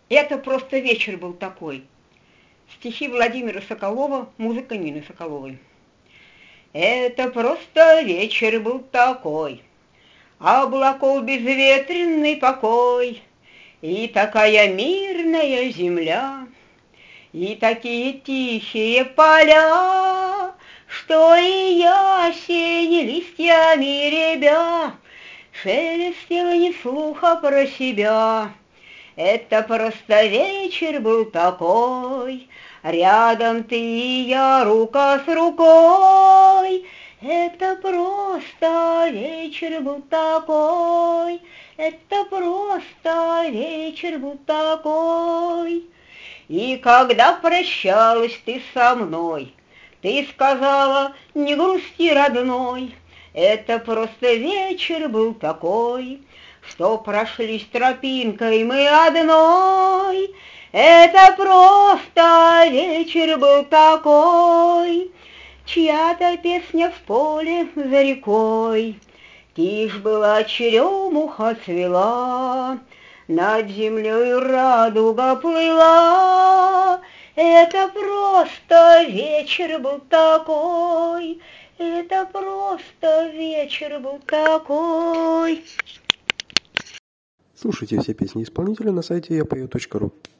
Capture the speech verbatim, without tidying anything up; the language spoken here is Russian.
Это просто вечер был такой. Стихи Владимира Соколова, музыка Нины Соколовой. Это просто вечер был такой, облаков безветренный покой, и такая мирная земля, и такие тихие поля, что и ясень листьями ребя шелестела ни слуха про себя. Это просто вечер был такой, рядом ты и я рука с рукой. Это просто вечер был такой, это просто вечер был такой. И когда прощалась ты со мной, ты сказала: не грусти, родной, это просто вечер был такой, что прошлись тропинкой мы одной. Это просто вечер был такой, чья-то песня в поле за рекой. Тишь была, черемуха цвела, над землей радуга плыла. Это просто вечер был такой, это просто вечер был такой. Слушайте все песни исполнителя на сайте я пою точка ру.